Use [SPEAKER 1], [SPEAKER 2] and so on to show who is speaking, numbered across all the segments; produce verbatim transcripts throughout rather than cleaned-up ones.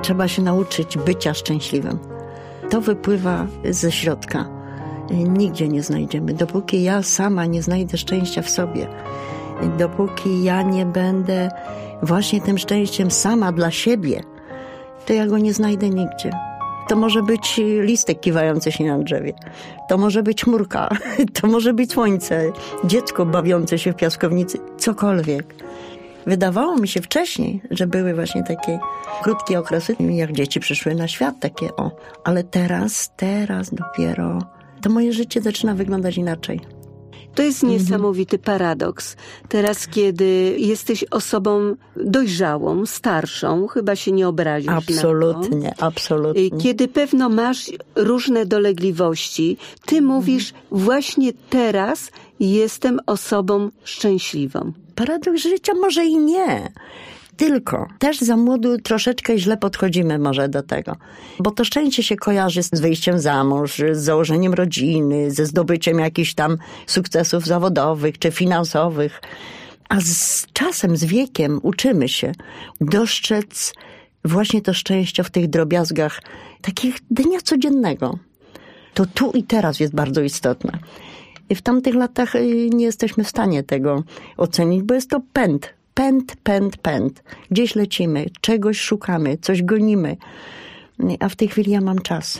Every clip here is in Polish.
[SPEAKER 1] Trzeba się nauczyć bycia szczęśliwym. To wypływa ze środka. Nigdzie nie znajdziemy. Dopóki ja sama nie znajdę szczęścia w sobie, dopóki ja nie będę właśnie tym szczęściem sama dla siebie, to ja go nie znajdę nigdzie. To może być listek kiwający się na drzewie. To może być chmurka. To może być słońce. Dziecko bawiące się w piaskownicy. Cokolwiek. Wydawało mi się wcześniej, że były właśnie takie krótkie okresy, jak dzieci przyszły na świat, takie o. Ale teraz, teraz dopiero to moje życie zaczyna wyglądać inaczej.
[SPEAKER 2] To jest niesamowity paradoks. Teraz, kiedy jesteś osobą dojrzałą, starszą, chyba się nie obrazisz
[SPEAKER 1] absolutnie,
[SPEAKER 2] na to.
[SPEAKER 1] Absolutnie.
[SPEAKER 2] Kiedy pewno masz różne dolegliwości, ty mówisz, właśnie teraz jestem osobą szczęśliwą.
[SPEAKER 1] Paradoks życia może i nie. Tylko też za młodu troszeczkę źle podchodzimy może do tego. Bo to szczęście się kojarzy z wyjściem za mąż, z założeniem rodziny, ze zdobyciem jakichś tam sukcesów zawodowych czy finansowych. A z czasem, z wiekiem uczymy się dostrzec właśnie to szczęście w tych drobiazgach takich dnia codziennego. To tu i teraz jest bardzo istotne. I w tamtych latach nie jesteśmy w stanie tego ocenić, bo jest to pęd. Pęd, pęd, pęd. Gdzieś lecimy, czegoś szukamy, coś gonimy. A w tej chwili ja mam czas.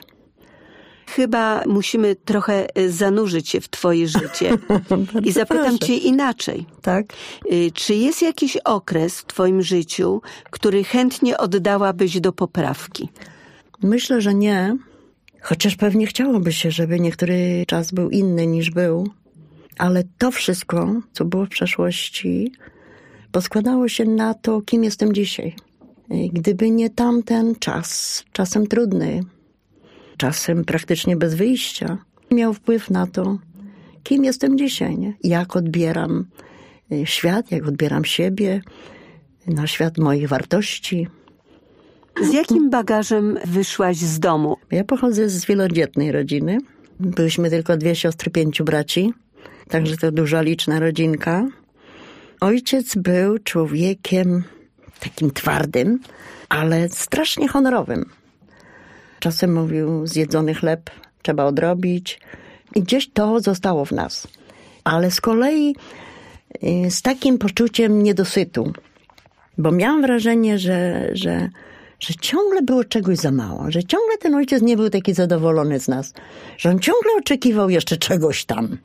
[SPEAKER 2] Chyba musimy trochę zanurzyć się w twoje życie. I zapytam proszę. cię inaczej.
[SPEAKER 1] Tak?
[SPEAKER 2] Czy jest jakiś okres w twoim życiu, który chętnie oddałabyś do poprawki?
[SPEAKER 1] Myślę, że nie. Chociaż pewnie chciałoby się, żeby niektóry czas był inny niż był. Ale to wszystko, co było w przeszłości, poskładało się na to, kim jestem dzisiaj. Gdyby nie tamten czas, czasem trudny, czasem praktycznie bez wyjścia, miał wpływ na to, kim jestem dzisiaj, nie? Jak odbieram świat, jak odbieram siebie, na świat moich wartości.
[SPEAKER 2] Z jakim bagażem wyszłaś z domu?
[SPEAKER 1] Ja pochodzę z wielodzietnej rodziny. Byliśmy tylko dwie siostry, pięciu braci, także to duża, liczna rodzinka. Ojciec był człowiekiem takim twardym, ale strasznie honorowym. Czasem mówił, zjedzony chleb trzeba odrobić i gdzieś to zostało w nas. Ale z kolei z takim poczuciem niedosytu, bo miałam wrażenie, że, że, że ciągle było czegoś za mało, że ciągle ten ojciec nie był taki zadowolony z nas, że on ciągle oczekiwał jeszcze czegoś tam.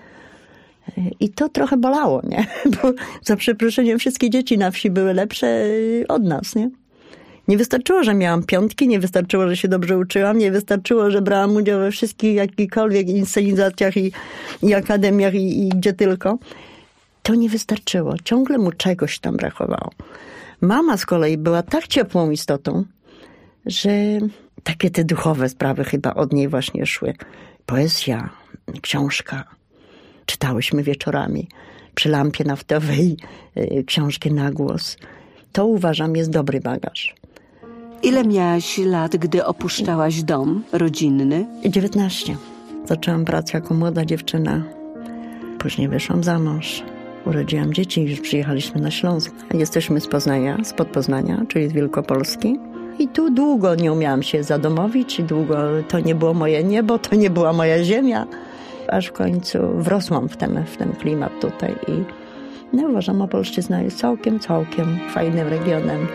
[SPEAKER 1] I to trochę bolało, nie? Bo za przeproszeniem wszystkie dzieci na wsi były lepsze od nas, nie? Nie wystarczyło, że miałam piątki, nie wystarczyło, że się dobrze uczyłam, nie wystarczyło, że brałam udział we wszystkich jakichkolwiek inscenizacjach i, i akademiach i, i gdzie tylko. To nie wystarczyło. Ciągle mu czegoś tam brakowało. Mama z kolei była tak ciepłą istotą, że takie te duchowe sprawy chyba od niej właśnie szły. Poezja, książka. Czytałyśmy wieczorami przy lampie naftowej książki na głos. To uważam jest dobry bagaż.
[SPEAKER 2] Ile miałaś lat, gdy opuszczałaś dom rodzinny?
[SPEAKER 1] dziewiętnaście. Zaczęłam pracę jako młoda dziewczyna. Później wyszłam za mąż. Urodziłam dzieci i już przyjechaliśmy na Śląsk. Jesteśmy z Poznania, spod Poznania, czyli z Wielkopolski. I tu długo nie umiałam się zadomowić. Długo to nie było moje niebo, to nie była moja ziemia. Aż w końcu wrosłam w ten, w ten klimat tutaj i no, uważam, Opolszczyzna jest całkiem, całkiem fajnym regionem.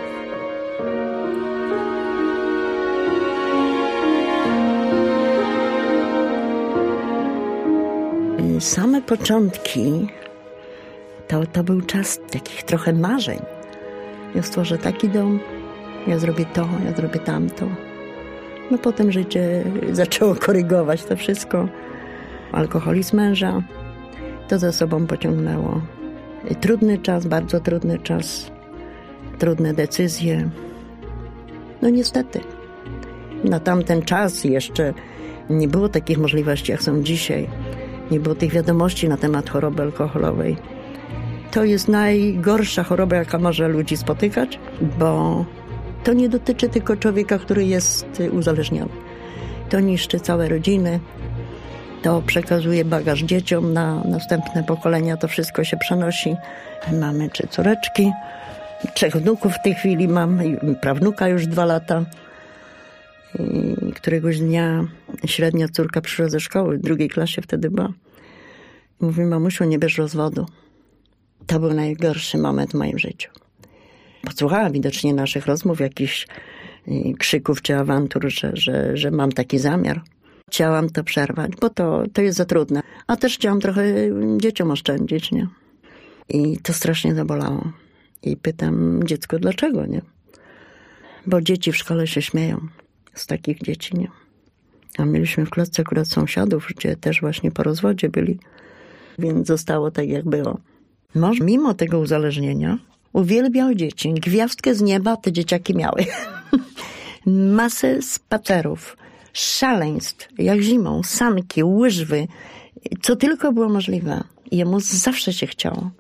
[SPEAKER 1] Same początki to, to był czas takich trochę marzeń. Ja stworzę taki dom, ja zrobię to, ja zrobię tamto. No potem życie zaczęło korygować to wszystko. Alkoholizm męża, to za sobą pociągnęło trudny czas, bardzo trudny czas, trudne decyzje. No niestety, na tamten czas jeszcze nie było takich możliwości, jak są dzisiaj. Nie było tych wiadomości na temat choroby alkoholowej. To jest najgorsza choroba, jaka może ludzi spotykać, bo to nie dotyczy tylko człowieka, który jest uzależniony. To niszczy całe rodziny. To przekazuje bagaż dzieciom na następne pokolenia. To wszystko się przenosi. Mamy trzy córeczki. Trzech wnuków w tej chwili mam, prawnuka już dwa lata. I któregoś dnia średnia córka przyszła ze szkoły, w drugiej klasie wtedy była. Mówi, mamusiu, nie bierz rozwodu. To był najgorszy moment w moim życiu. Posłuchała widocznie naszych rozmów, jakichś krzyków czy awantur, że, że, że mam taki zamiar. Chciałam to przerwać, bo to, to jest za trudne. A też chciałam trochę dzieciom oszczędzić, nie? I to strasznie zabolało. I pytam dziecko, dlaczego, nie? Bo dzieci w szkole się śmieją z takich dzieci, nie? A mieliśmy w klatce akurat sąsiadów, gdzie też właśnie po rozwodzie byli. Więc zostało tak, jak było. Mąż mimo tego uzależnienia uwielbiał dzieci. Gwiazdkę z nieba te dzieciaki miały. Masę spacerów, szaleństw, jak zimą, sanki, łyżwy, co tylko było możliwe. Jemu zawsze się chciało.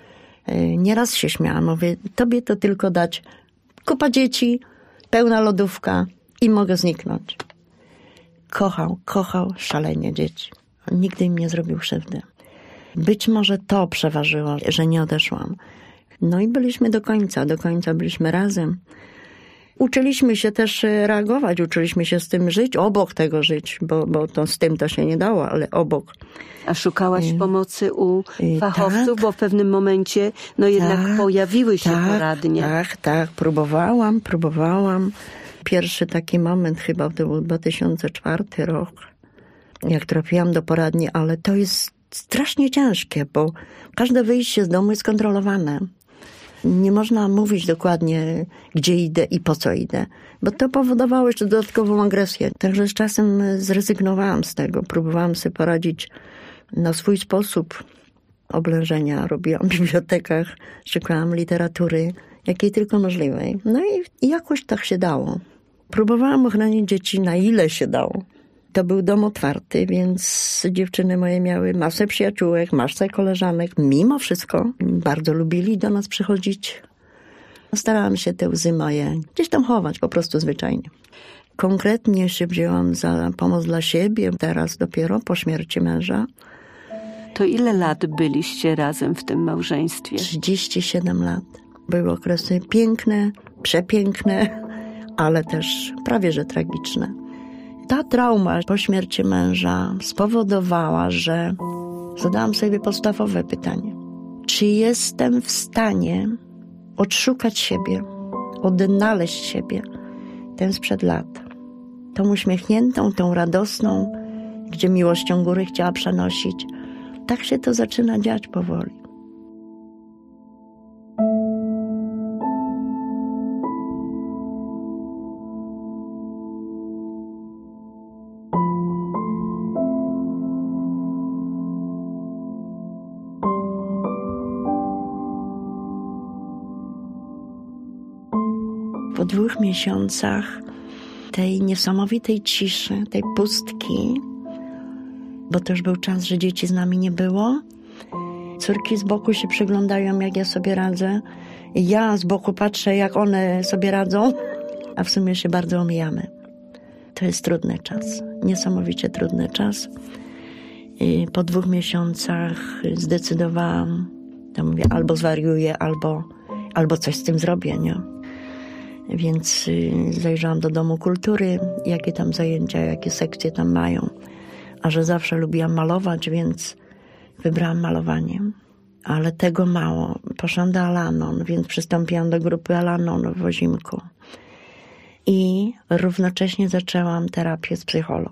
[SPEAKER 1] Nieraz się śmiałam, mówię, tobie to tylko dać kupa dzieci, pełna lodówka i mogę zniknąć. Kochał, kochał szalenie dzieci. Nigdy im nie zrobił krzywdy. Być może to przeważyło, że nie odeszłam. No i byliśmy do końca, do końca byliśmy razem. Uczyliśmy się też reagować, uczyliśmy się z tym żyć, obok tego żyć, bo, bo to z tym to się nie dało, ale obok.
[SPEAKER 2] A szukałaś pomocy u fachowców, tak, bo w pewnym momencie no jednak tak, pojawiły się
[SPEAKER 1] tak,
[SPEAKER 2] poradnie.
[SPEAKER 1] Tak, tak, próbowałam, próbowałam. Pierwszy taki moment chyba to był dwa tysiące czwarty rok, jak trafiłam do poradni, ale to jest strasznie ciężkie, bo każde wyjście z domu jest kontrolowane. Nie można mówić dokładnie, gdzie idę i po co idę, bo to powodowało jeszcze dodatkową agresję. Także z czasem zrezygnowałam z tego. Próbowałam sobie poradzić na swój sposób. Oblężenia robiłam w bibliotekach, szukałam literatury, jakiej tylko możliwej. No i jakoś tak się dało. Próbowałam ochronić dzieci na ile się dało. To był dom otwarty, więc dziewczyny moje miały masę przyjaciółek, masę koleżanek. Mimo wszystko bardzo lubili do nas przychodzić. Starałam się te łzy moje gdzieś tam chować, po prostu zwyczajnie. Konkretnie się wzięłam za pomoc dla siebie, teraz dopiero po śmierci męża.
[SPEAKER 2] To ile lat byliście razem w tym małżeństwie?
[SPEAKER 1] trzydzieści siedem lat. Były okresy piękne, przepiękne, ale też prawie że tragiczne. Ta trauma po śmierci męża spowodowała, że zadałam sobie podstawowe pytanie. Czy jestem w stanie odszukać siebie, odnaleźć siebie, ten sprzed lat? Tą uśmiechniętą, tą radosną, gdzie miłością góry chciała przenosić. Tak się to zaczyna dziać powoli. Po dwóch miesiącach tej niesamowitej ciszy, tej pustki, bo to już był czas, że dzieci z nami nie było. Córki z boku się przyglądają, jak ja sobie radzę. Ja z boku patrzę, jak one sobie radzą, a w sumie się bardzo omijamy. To jest trudny czas, niesamowicie trudny czas. I po dwóch miesiącach zdecydowałam, to mówię, albo zwariuję, albo, albo coś z tym zrobię, nie? Więc zajrzałam do Domu Kultury, jakie tam zajęcia, jakie sekcje tam mają. A że zawsze lubiłam malować, więc wybrałam malowanie. Ale tego mało. Poszłam do Al-Anon, więc przystąpiłam do grupy Al-Anon w Ozimku. I równocześnie zaczęłam terapię z psycholog.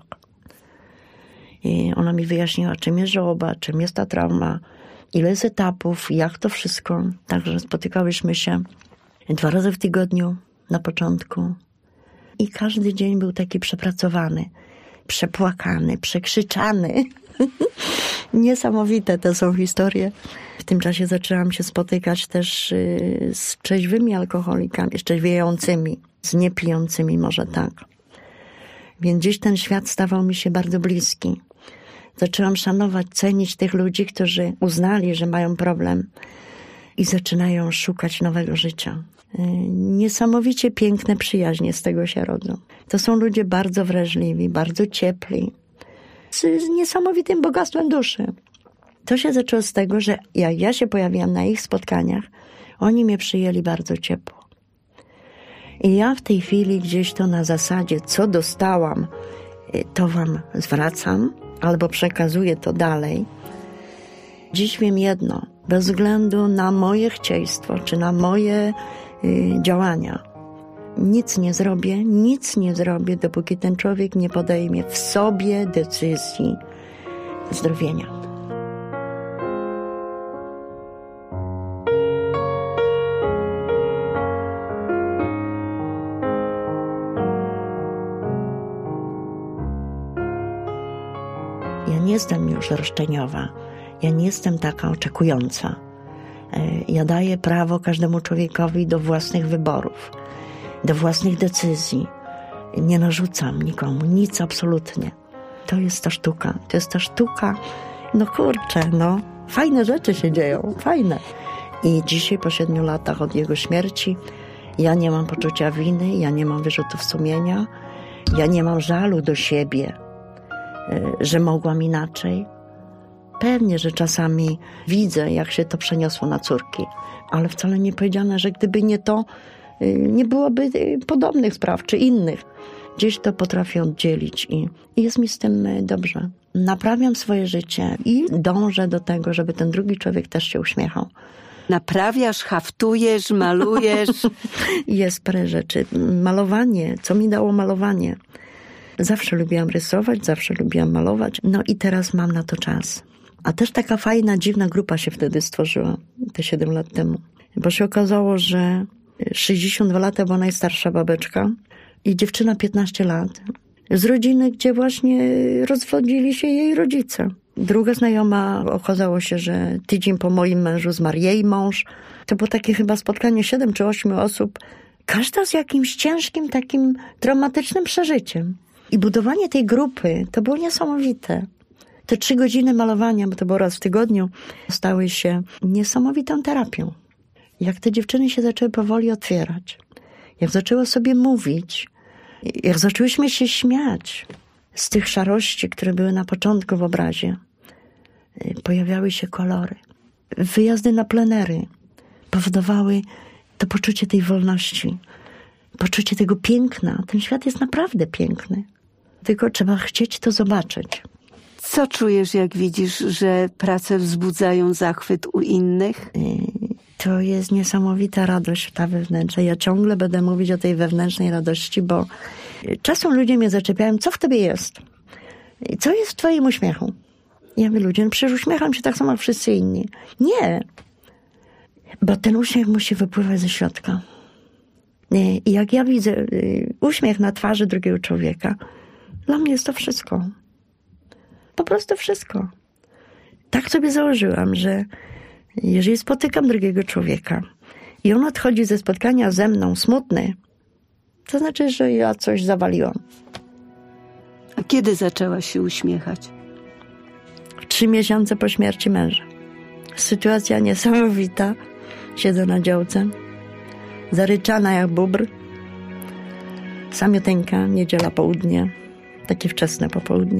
[SPEAKER 1] I ona mi wyjaśniła, czym jest żałoba, czym jest ta trauma, ile jest etapów, jak to wszystko. Także spotykałyśmy się dwa razy w tygodniu na początku. I każdy dzień był taki przepracowany, przepłakany, przekrzyczany. Niesamowite to są historie. W tym czasie zaczęłam się spotykać też z trzeźwymi alkoholikami, z trzeźwiejącymi, z niepijącymi może tak. Więc gdzieś ten świat stawał mi się bardzo bliski. Zaczęłam szanować, cenić tych ludzi, którzy uznali, że mają problem i zaczynają szukać nowego życia. Niesamowicie piękne przyjaźnie z tego się rodzą. To są ludzie bardzo wrażliwi, bardzo ciepli, z, z niesamowitym bogactwem duszy. To się zaczęło z tego, że jak ja się pojawiłam na ich spotkaniach, Oni mnie przyjęli bardzo ciepło. I ja w tej chwili gdzieś to na zasadzie, co dostałam, to wam zwracam, albo przekazuję to dalej. Dziś wiem jedno, bez względu na moje chcieństwo, czy na moje y, działania, nic nie zrobię, nic nie zrobię, dopóki ten człowiek nie podejmie w sobie decyzji zdrowienia. Ja nie jestem już roszczeniowa. Ja nie jestem taka oczekująca. Ja daję prawo każdemu człowiekowi do własnych wyborów, do własnych decyzji. Nie narzucam nikomu nic absolutnie. To jest ta sztuka. To jest ta sztuka. No kurczę, no. Fajne rzeczy się dzieją. Fajne. I dzisiaj po siedmiu latach od jego śmierci ja nie mam poczucia winy, ja nie mam wyrzutów sumienia, ja nie mam żalu do siebie, że mogłam inaczej. Pewnie, że czasami widzę, jak się to przeniosło na córki, ale wcale nie powiedziane, że gdyby nie to, nie byłoby podobnych spraw, czy innych. Gdzieś to potrafię oddzielić i, i jest mi z tym dobrze. Naprawiam swoje życie i dążę do tego, żeby ten drugi człowiek też się uśmiechał.
[SPEAKER 2] Naprawiasz, haftujesz, malujesz.
[SPEAKER 1] Jest parę rzeczy. Malowanie, co mi dało malowanie? Zawsze lubiłam rysować, zawsze lubiłam malować. No i teraz mam na to czas. A też taka fajna, dziwna grupa się wtedy stworzyła, te siedem lat temu. Bo się okazało, że sześćdziesiąt dwa lata była najstarsza babeczka i dziewczyna piętnaście lat. Z rodziny, gdzie właśnie rozwodzili się jej rodzice. Druga znajoma, okazało się, że tydzień po moim mężu zmarł jej mąż. To było takie chyba spotkanie siedem czy ośmiu osób. Każda z jakimś ciężkim, takim traumatycznym przeżyciem. I budowanie tej grupy to było niesamowite. Te trzy godziny malowania, bo to było raz w tygodniu, stały się niesamowitą terapią. Jak te dziewczyny się zaczęły powoli otwierać, jak zaczęły sobie mówić, jak zaczęłyśmy się śmiać z tych szarości, które były na początku w obrazie, pojawiały się kolory. Wyjazdy na plenery powodowały to poczucie tej wolności, poczucie tego piękna. Ten świat jest naprawdę piękny. Tylko trzeba chcieć to zobaczyć.
[SPEAKER 2] Co czujesz, jak widzisz, że prace wzbudzają zachwyt u innych?
[SPEAKER 1] To jest niesamowita radość ta wewnętrzna. Ja ciągle będę mówić o tej wewnętrznej radości, bo czasem ludzie mnie zaczepiają, co w tobie jest? Co jest w twoim uśmiechu? Ja mówię, ludzie, no przecież uśmiecham się tak samo jak wszyscy inni. Nie, bo ten uśmiech musi wypływać ze środka. I jak ja widzę uśmiech na twarzy drugiego człowieka, dla mnie jest to wszystko. Po prostu wszystko. Tak sobie założyłam, że jeżeli spotykam drugiego człowieka i on odchodzi ze spotkania ze mną smutny, to znaczy, że ja coś zawaliłam.
[SPEAKER 2] A kiedy zaczęłaś się uśmiechać?
[SPEAKER 1] Trzy miesiące po śmierci męża. Sytuacja niesamowita. Siedzę na działce, zaryczana jak bóbr. Samioteńka, niedziela południe, takie wczesne popołudnie.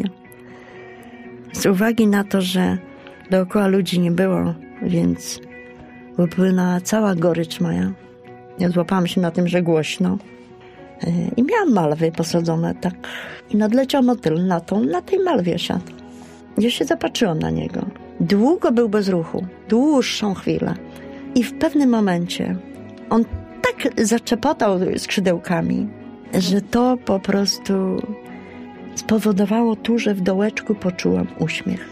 [SPEAKER 1] Z uwagi na to, że dookoła ludzi nie było, więc wypłynęła cała gorycz moja. Ja złapałam się na tym, że głośno. I miałam malwy posadzone tak. I nadleciał motyl na tą, na tej malwie siadł. Ja się zapatrzyłam na niego. Długo był bez ruchu, dłuższą chwilę. I w pewnym momencie on tak zaczepotał skrzydełkami, że to po prostu spowodowało tu, że w dołeczku poczułam uśmiech.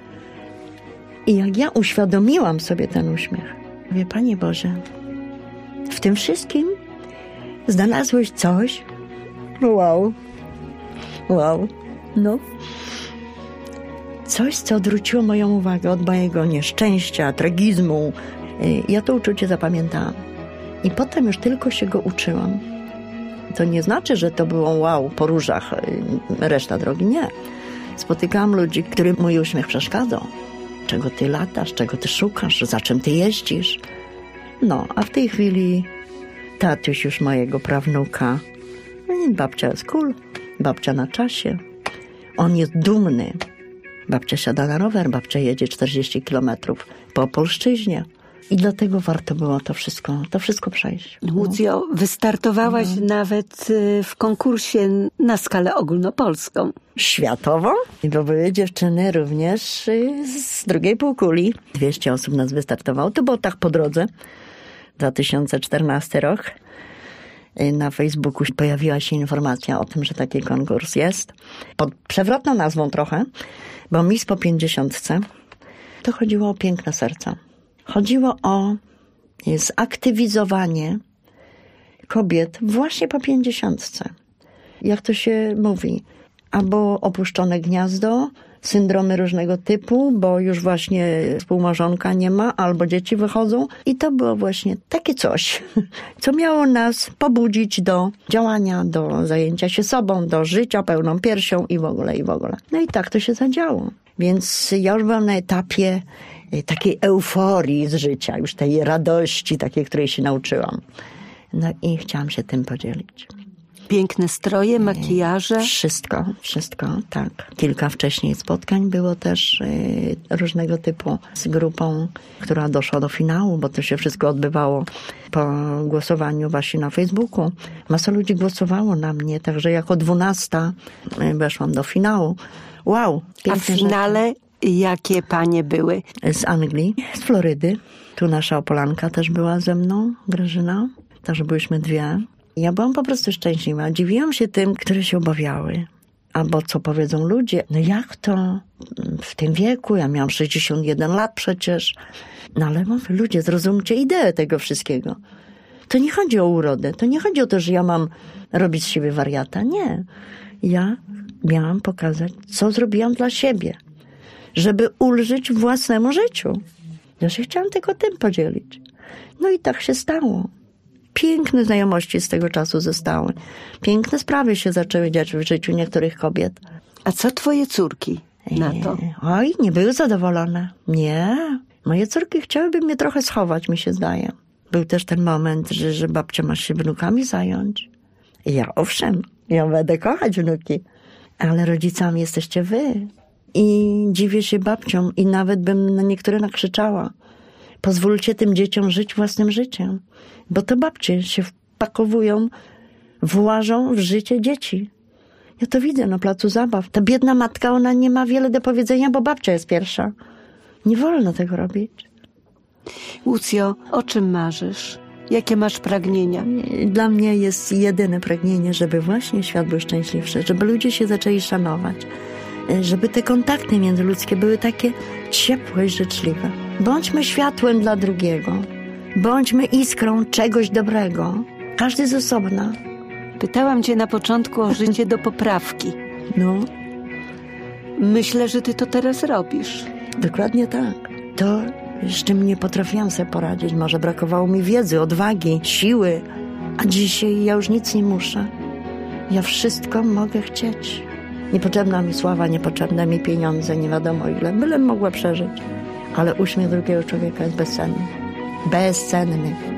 [SPEAKER 1] I jak ja uświadomiłam sobie ten uśmiech, mówię, Panie Boże, w tym wszystkim znalazłeś coś? Wow. Wow. No. Coś, co odwróciło moją uwagę od mojego nieszczęścia, tragizmu. Ja to uczucie zapamiętałam. I potem już tylko się go uczyłam. To nie znaczy, że to było wow, po różach, reszta drogi. Nie. Spotykałam ludzi, którym mój uśmiech przeszkadzał. Czego ty latasz, czego ty szukasz, za czym ty jeździsz. No, a w tej chwili tatuś już mojego prawnuka. Babcia jest cool, babcia na czasie. On jest dumny. Babcia siada na rower, babcia jedzie czterdzieści kilometrów po Opolszczyźnie. I dlatego warto było to wszystko, to wszystko przejść.
[SPEAKER 2] Łucjo, wystartowałaś
[SPEAKER 1] no.
[SPEAKER 2] nawet w konkursie na skalę ogólnopolską.
[SPEAKER 1] Światową? Bo były dziewczyny również z drugiej półkuli. dwieście osób nas wystartowało. To było tak po drodze. dwa tysiące czternasty rok. Na Facebooku pojawiła się informacja o tym, że taki konkurs jest. Pod przewrotną nazwą trochę, bo Miss po pięćdziesiątce to chodziło o piękne serca. Chodziło o zaktywizowanie kobiet właśnie po pięćdziesiątce. Jak to się mówi, albo opuszczone gniazdo, syndromy różnego typu, bo już właśnie współmałżonka nie ma, albo dzieci wychodzą. I to było właśnie takie coś, co miało nas pobudzić do działania, do zajęcia się sobą, do życia pełną piersią i w ogóle, i w ogóle. No i tak to się zadziało. Więc ja już byłam na etapie takiej euforii z życia, już tej radości takiej, której się nauczyłam. No i chciałam się tym podzielić.
[SPEAKER 2] Piękne stroje, makijaże.
[SPEAKER 1] Wszystko, wszystko, tak. Kilka wcześniej spotkań było też y, różnego typu z grupą, która doszła do finału, bo to się wszystko odbywało po głosowaniu właśnie na Facebooku. Masa ludzi głosowało na mnie, także jako dwunasta y, weszłam do finału. Wow!
[SPEAKER 2] A w finale rzeczy. Jakie panie były?
[SPEAKER 1] Z Anglii, z Florydy. Tu nasza Opolanka też była ze mną, Grażyna. Także byłyśmy dwie. Ja byłam po prostu szczęśliwa. Dziwiłam się tym, które się obawiały. Albo co powiedzą ludzie. No jak to w tym wieku? Ja miałam sześćdziesiąt jeden lat przecież. No ale mówię, ludzie, zrozumcie ideę tego wszystkiego. To nie chodzi o urodę. To nie chodzi o to, że ja mam robić z siebie wariata. Nie. Ja miałam pokazać, co zrobiłam dla siebie. Żeby ulżyć własnemu życiu. Ja się chciałam tylko tym podzielić. No i tak się stało. Piękne znajomości z tego czasu zostały. Piękne sprawy się zaczęły dziać w życiu niektórych kobiet.
[SPEAKER 2] A co twoje córki na to?
[SPEAKER 1] Oj, nie były zadowolone. Nie. Moje córki chciałyby mnie trochę schować, mi się zdaje. Był też ten moment, że, że babcia masz się wnukami zająć. I ja owszem, ja będę kochać wnuki. Ale rodzicami jesteście wy. I dziwię się babciom i nawet bym na niektóre nakrzyczała. Pozwólcie tym dzieciom żyć własnym życiem. Bo to babcie się wpakowują, włażą w życie dzieci. Ja to widzę na placu zabaw. Ta biedna matka, ona nie ma wiele do powiedzenia, bo babcia jest pierwsza. Nie wolno tego robić.
[SPEAKER 2] Łucjo, o czym marzysz? Jakie masz pragnienia?
[SPEAKER 1] Dla mnie jest jedyne pragnienie, żeby właśnie świat był szczęśliwszy, żeby ludzie się zaczęli szanować, żeby te kontakty międzyludzkie były takie ciepłe i życzliwe. Bądźmy światłem dla drugiego. Bądźmy iskrą czegoś dobrego. Każdy z osobna.
[SPEAKER 2] Pytałam cię na początku o życie do poprawki.
[SPEAKER 1] No.
[SPEAKER 2] Myślę, że ty to teraz robisz.
[SPEAKER 1] Dokładnie tak. To, z czym nie potrafiłam sobie poradzić. Może brakowało mi wiedzy, odwagi, siły. A dzisiaj ja już nic nie muszę. Ja wszystko mogę chcieć. Niepotrzebna mi sława, niepotrzebne mi pieniądze, nie wiadomo ile. Bylem mogła przeżyć. Ale uśmiech drugiego człowieka jest bezcenny. Bezcenny.